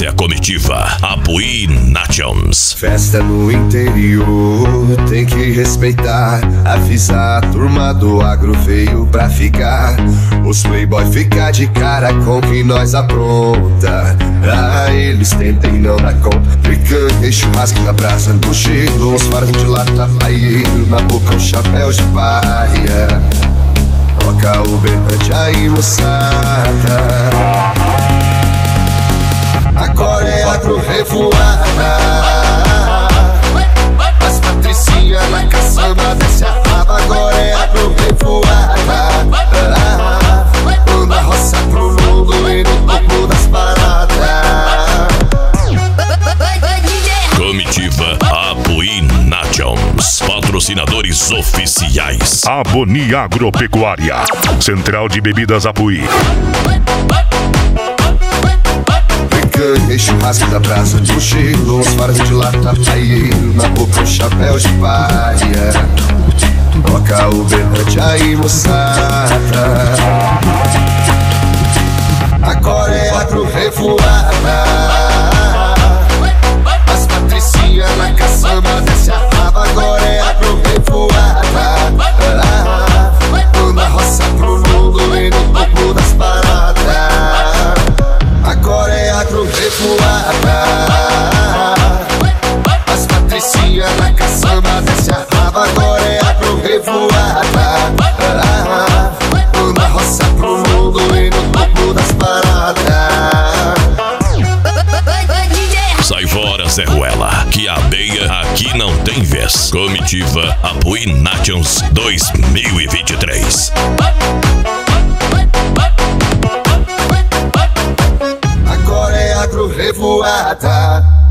Essa é a comitiva Apuí Nations. Festa no interior, tem que respeitar. Avisar a turma do agro veio pra ficar. Os playboy fica de cara com que nós apronta. Eles tentem não dar conta. Picanha e churrasco na brasa no cheiro. Os faros de lata faieiro, na boca um chapéu de paia. Toca o berrante aí, moçada. Agora é agro revoada. As patricinhas na caçamba desce a raba. Agora é agro revoada. Manda a roça pro mundo e no topo das paradas. Comitiva Apuí Nations. Patrocinadores oficiais: Aboni Agropecuária, Central de Bebidas Apuí. Picanha e churrasco da brasa do cheiro. Os faros de lata faieiro, na boca um chapéu de paia. Toca o berrante aí, moçada. Agora é agro revoada. As patricinhas na caçamba desce a raba. Agora é agro revoada. Manda a roça pro mundo e no topo das paradas. Agora é agro revoada. As patricinhas na caçamba desce a raba. Agora é agro revoada. Manda a roça pro mundo e no topo das paradas. Sai fora, Zé Ruela, que a beia aqui não tem vez. Comitiva Apuí Nations 2023. Agora é agro revoada.